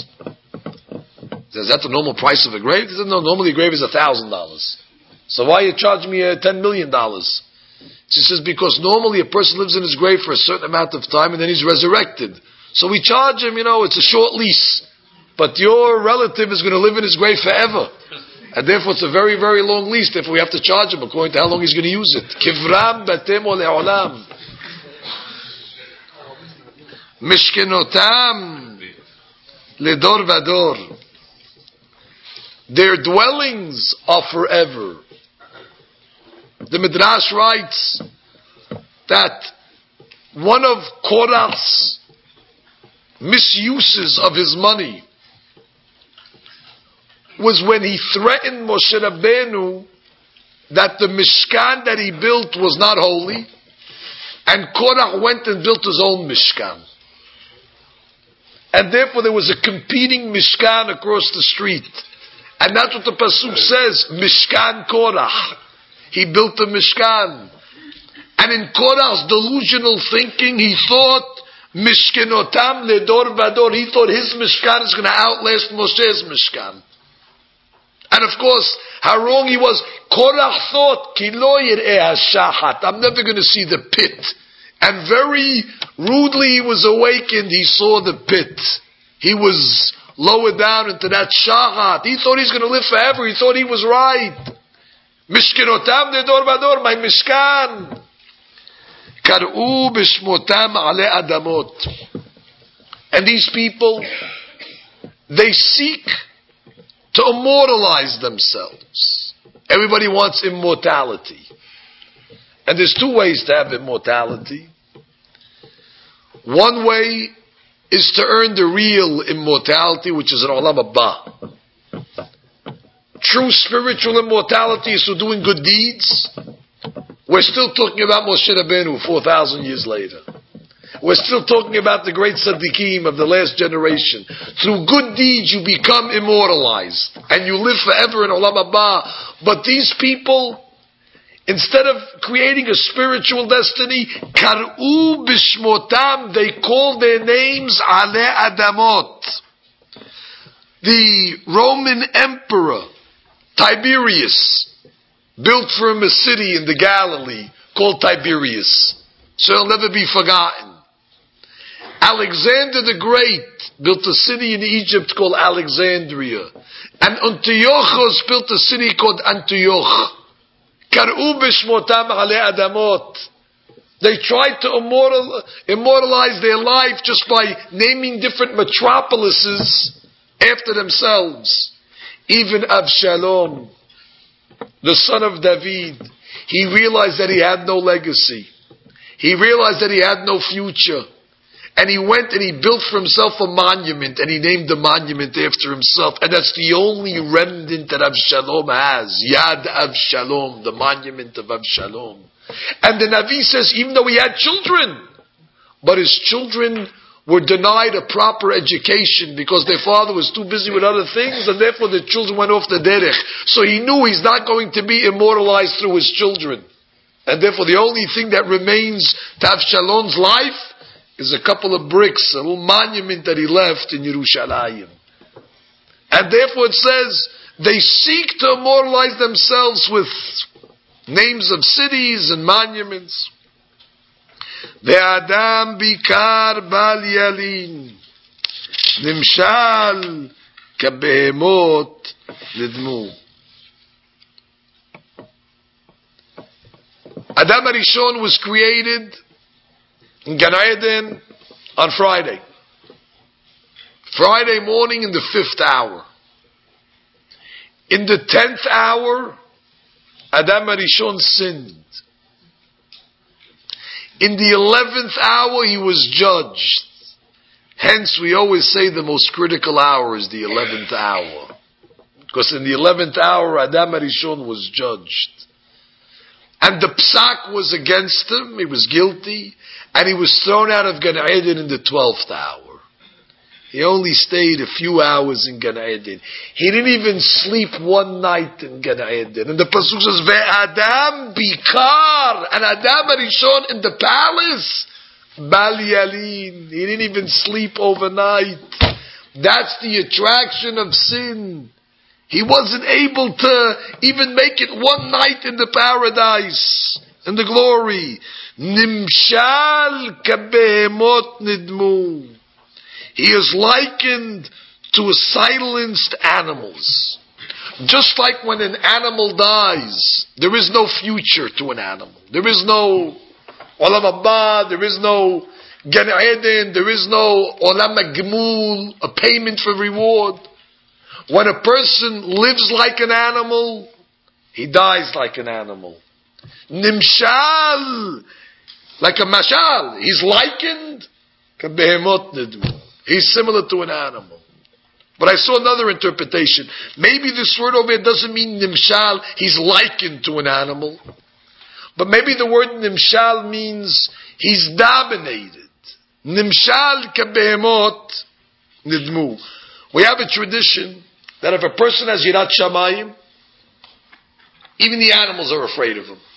Is that the normal price of a grave? He said, no, normally a grave is $1,000. So why you charge me $10 million? She says, because normally a person lives in his grave for a certain amount of time and then he's resurrected. So we charge him, it's a short lease. But your relative is going to live in his grave forever. And therefore it's a very, very long lease. Therefore we have to charge him according to how long he's going to use it. Kivram batemo le'olam. Mishkenotam ledor vador. Their dwellings are forever. The Midrash writes that one of Korach's misuses of his money was when he threatened Moshe Rabbeinu that the Mishkan that he built was not holy, and Korach went and built his own Mishkan. And therefore there was a competing Mishkan across the street. And that's what the Pasuk says, Mishkan Korach. He built a Mishkan. And in Korach's delusional thinking, he thought, Mishkenotam ledor vador. He thought his Mishkan is going to outlast Moshe's Mishkan. And of course, how wrong he was. Korach thought, Ki lo yir'eh hashahat. I'm never going to see the pit. And very rudely he was awakened. He saw the pit. He was lowered down into that shahat. He thought he's going to live forever. He thought he was right. Mishkenotam ledor vador, my Mishkan. Kar'u b'shmotam ale adamot. And these people, they seek to immortalize themselves. Everybody wants immortality. And there's two ways to have immortality. One way is to earn the real immortality, which is an olam haba. True spiritual immortality is through doing good deeds. We're still talking about Moshe Rabbeinu 4,000 years later. We're still talking about the great tzaddikim of the last generation. Through good deeds you become immortalized and you live forever in olam haba. But these people, instead of creating a spiritual destiny, kar'u bishmotam, they call their names ale adamot. The Roman emperor Tiberius built for him a city in the Galilee called Tiberias. So it'll never be forgotten. Alexander the Great built a city in Egypt called Alexandria. And Antiochus built a city called Antioch. Kar'u b'shmotam ale adamot. They tried to immortalize their life just by naming different metropolises after themselves. Even Avshalom, the son of David, he realized that he had no legacy. He realized that he had no future. And he went and he built for himself a monument, and he named the monument after himself. And that's the only remnant that Avshalom has. Yad Avshalom, the monument of Avshalom. And the Navi says, even though he had children, but his children were denied a proper education because their father was too busy with other things, and therefore the children went off the derech. So he knew he's not going to be immortalized through his children. And therefore the only thing that remains to Avshalom's life is a couple of bricks, a little monument that he left in Yerushalayim. And therefore it says, they seek to immortalize themselves with names of cities and monuments. Ve'adam bikar bal yalin nimshal kabehemot nidmu. Adam Arishon was created in Gan Eden on Friday. Friday morning in the 5th hour. In the 10th hour, Adam Arishon sinned. In the 11th hour, he was judged. Hence, we always say the most critical hour is the 11th hour. Because in the 11th hour, Adam HaRishon was judged. And the psak was against him, he was guilty, and he was thrown out of Gan Eden in the 12th hour. He only stayed a few hours in Gan Eden. He didn't even sleep one night in Gan Eden. And the pasuk says, Ve'adam bikar, and Adam HaRishon in the palace, Bal Yalin. He didn't even sleep overnight. That's the attraction of sin. He wasn't able to even make it one night in the paradise, in the glory. Nimshal kabehemot nidmu. He is likened to silenced animals. Just like when an animal dies, there is no future to an animal. There is no Olam Haba, there is no Gan Eden, there is no Olam HaGemul, a payment for reward. When a person lives like an animal, he dies like an animal. Nimshal, like a mashal, he's likened to behemot nidu. He's similar to an animal. But I saw another interpretation. Maybe this word over here doesn't mean nimshal, he's likened to an animal. But maybe the word nimshal means he's dominated. Nimshal kabehemot nidmu. We have a tradition that if a person has yirat shamayim, even the animals are afraid of him.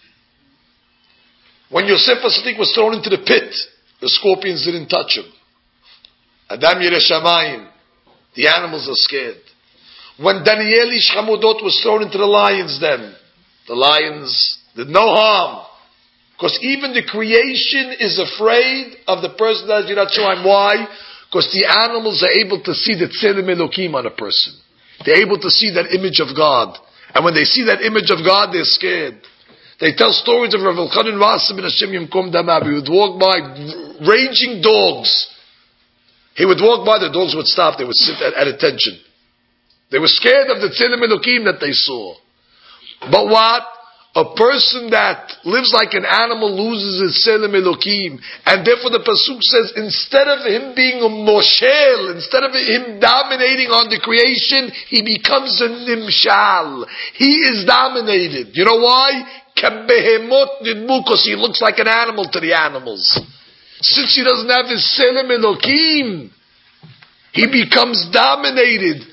When Yosef HaTzadik was thrown into the pit, the scorpions didn't touch him. Adam Yireh Shamayim, the animals are scared. When Daniel Ish Hamudot was thrown into the lion's den, the lions did no harm. Because even the creation is afraid of the person that has Yirat Shamayim. Why? Because the animals are able to see the Tzelem Elokim on a person. They're able to see that image of God. And when they see that image of God, they're scared. They tell stories of Rav Elchanan Rasim and Hashem Yomkom Damav. He would walk by raging dogs. He would walk by, the dogs would stop, they would sit at attention. They were scared of the Tzelem Elokim that they saw. But what? A person that lives like an animal loses his Tzelem Elokim. And therefore the Pasuk says, instead of him being a moshel, instead of him dominating on the creation, he becomes a nimshal. He is dominated. You know why? Because he looks like an animal to the animals. Since he doesn't have his Tzelem Elokim, he becomes dominated.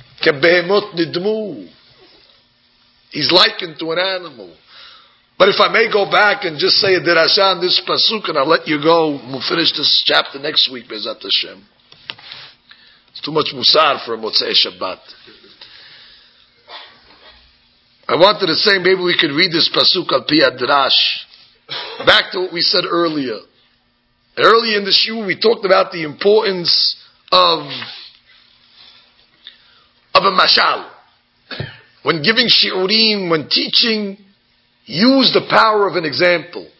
He's likened to an animal. But if I may go back and just say a derasha on this pasuk, and I'll let you go, we'll finish this chapter next week, Be'ezat Hashem. It's too much musar for a Motzei Shabbat. I wanted to say maybe we could read this pasuk al pi hadrash. Back to what we said earlier. Early in the shiur, we talked about the importance of a mashal. When giving shiurim, when teaching, use the power of an example.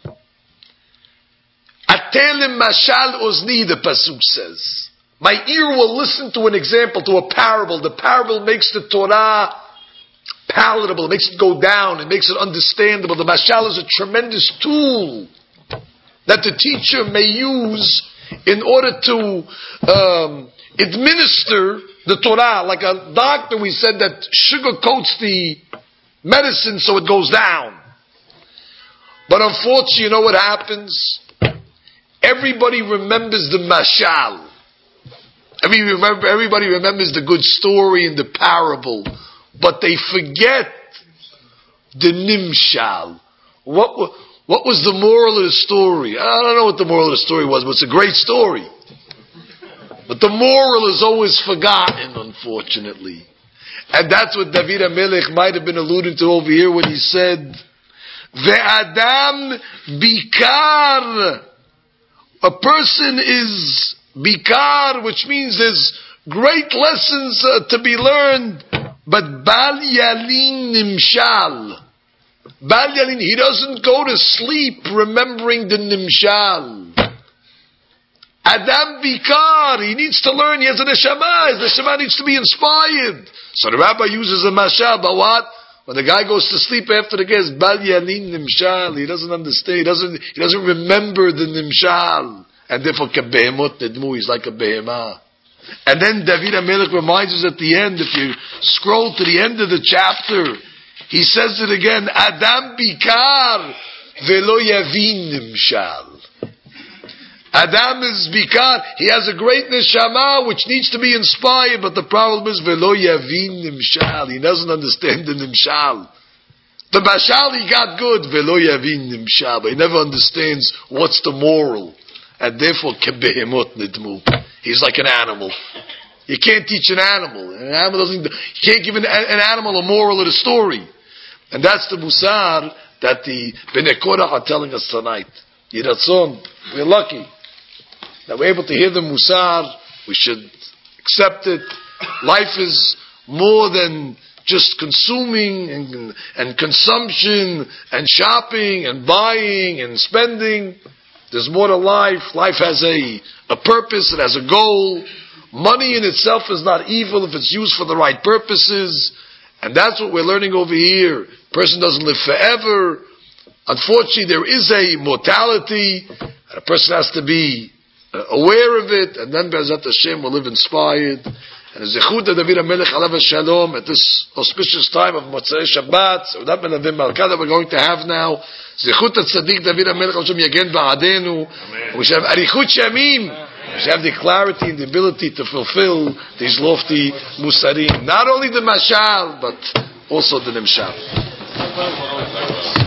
Atelim mashal ozni, the pasuk says. My ear will listen to an example, to a parable. The parable makes the Torah palatable, it makes it go down, it makes it understandable. The mashal is a tremendous tool that the teacher may use in order to administer the Torah. Like a doctor, we said, that sugarcoats the medicine so it goes down. But unfortunately, you know what happens? Everybody remembers the mashal. Everybody remembers the good story and the parable. But they forget the nimshal. What was the moral of the story? I don't know what the moral of the story was, but it's a great story. But the moral is always forgotten, unfortunately. And that's what David HaMelech might have been alluding to over here when he said, Ve'adam bikar. A person is bikar, which means there's great lessons to be learned. But Bal Yalin Nimshal. Bal Yalin, he doesn't go to sleep remembering the Nimshal. Adam Bikar, he needs to learn, he has a neshama, his neshama needs to be inspired. So the rabbi uses a mashal, but what? When the guy goes to sleep after the guest, Bal Yalin Nimshal, he doesn't understand, he doesn't remember the Nimshal. And therefore, Kabehemot Nedmu, he's like a behemah. And then David HaMelech reminds us at the end, if you scroll to the end of the chapter, he says it again, Adam bikar velo yavin nimshal. Adam is bikar, he has a great neshama which needs to be inspired, but the problem is velo yavin nimshal. He doesn't understand the nimshal. The mashal he got good, velo yavin nimshal, but he never understands what's the moral. And therefore, kebehemot nidmu. He's like an animal. You can't teach an animal. An animal doesn't. You can't give an animal a moral of the story. And that's the musar that the Bnei Korach are telling us tonight. Yiratzon, we're lucky that we're able to hear the musar. We should accept it. Life is more than just consuming and consumption and shopping and buying and spending. There's more to life. Life has a purpose. It has a goal. Money in itself is not evil if it's used for the right purposes. And that's what we're learning over here. A person doesn't live forever. Unfortunately, there is a mortality. And a person has to be aware of it. And then Be'ezrat Hashem will live inspired. And Zechut David HaMelech Alav Shalom at this auspicious time of Motzei Shabbat, so that Menavim Malka that we're going to have now. Zechut Tzaddik David HaMelech Hashem Yagen Ba'adenu. We should have Arichut Shamim. We should have the clarity and the ability to fulfill these lofty musarim. Not only the mashal, but also the nimshal.